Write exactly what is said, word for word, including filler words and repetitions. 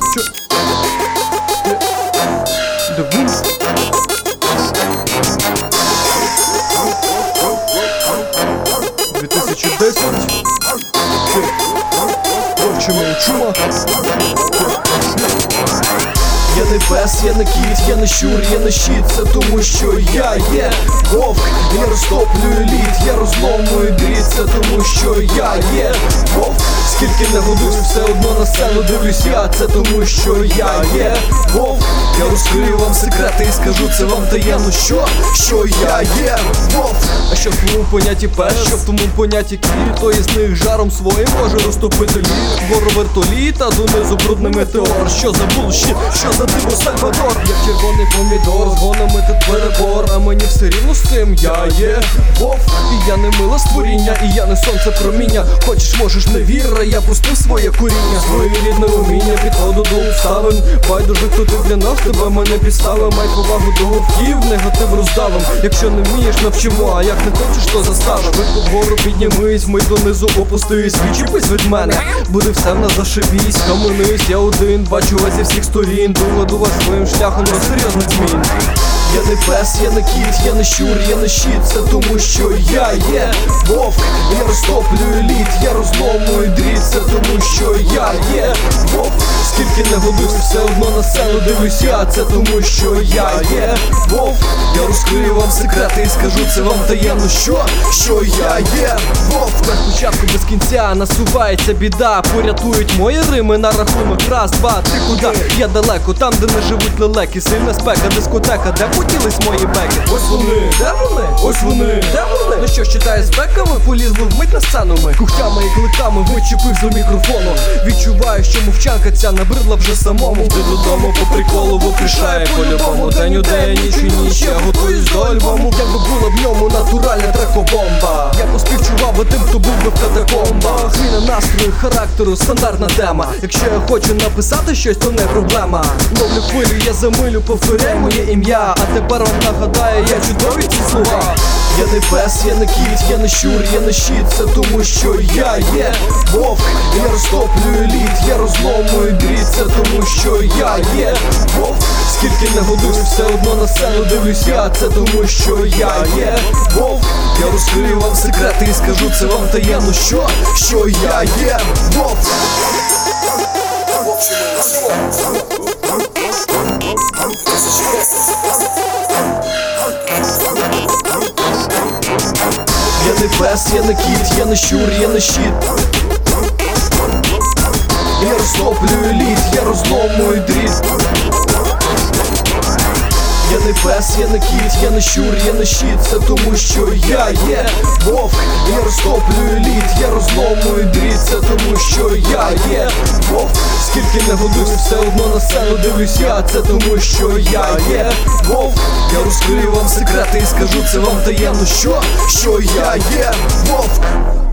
що дивись. дві тисячі десять. Вовчими чума. Я не пес, я не кіт, я не щур, я не щит. Це тому що я є вовк. Я розтоплюю лід, я розломую дріт. Це тому що я є вовк. Скільки не годусь, все одно на сцену дивлюсь я. Це тому що я є вовк. Я розкрию вам секрети і скажу це вам таємно. Що? Що я є вовк. А що в тому понятті пес, що в тому понятті кіт, то із них жаром своїм може розтопити лід. Гору вертоліт, а донизу брудний метеор. Що за булшіт, що за диво Сальвадор. Як червоний помідор, з гонами тут перебор. А мені все рівно з тим, я є вовк. І я не миле створіння, і я не сонце проміння. Хочеш, можеш, не вір, я пустив своє коріння. Своє рідне уміння, підходу до обставин. Байдуже, хто ти для нас, тебе мене підставив. Май повагу до вовків, негатив роздавим. Якщо не вмієш, навчимо, а як не хочеш, то заставиш. Швидко вгору піднімись, ми донизу опустись. Відчіпись від мене, буде все в нас зашибісь. Каменись, я один, бачу вас зі всіх сторін. Доведу вас своїм шляхом до серйозних змін. Я не пес, я не кіт, я не щур, я не щит. Це тому що я є вовк. Я розтоплюю лід, я розломую дріт. Це тому що я є вовк. Скільки не годусь, все одно на сцену дивлюсь я. Це тому що я є вовк. Я розкрию вам секрети і скажу це вам таємно. Що? Що я є вовк. На спочатку без кінця насувається біда. Порятують мої рими на рахунок. Раз, два, три, куда? Я далеко, там де не живуть лелеки. Сильна спека, дискотека, де поділись мої беки? Ось вони, де вони? Ось вони, де вони? Ну що ж, читає з беками, полізли вмить на сцену ми. Кухтями і кликами вичепив за мікрофону. Відчуваю, що мовчанка ця набридла вже самому. Йди додому по приколу, вопришає по-любому. День у день, ніч у ніч, я готуюсь до альбому. Якби була в ньому натуральна трекобомба, я поспівчував би тим, хто був би в катакомбах. Зміна настрою, характеру, стандартна тема. Якщо я хочу написати щось, то не проблема. Ловлю хвилю, я замилю, повторяй моє ім'я. А тепер вам нагадаю, я чудові ці слова. Я не пес, я не кіт, я не щур, я не щит. Це тому що я є вовк. Я розтоплюю лід, я розломую дріт. Це тому що я є вовк. Скільки не годусь, все одно на сцену дивлюсь я. Це тому що я є вовк. Я розкрию вам секрети і скажу це вам таємно. Що? Що я є вовк. Я не пес, я не кіт, я не щур, я не щит. Я розтоплюю лід, я розломую дріт. Я не пес, я не кіт, я не щур, я не щит. Це тому що я є вовк. Я розтоплюю лід, я розломую дріт. Це тому що я є вовк. Скільки не годусь, все одно на сцену дивлюсь я. Це тому що я є вовк. Я розкрию вам секрети і скажу це вам таємно. Що? Що я є вовк.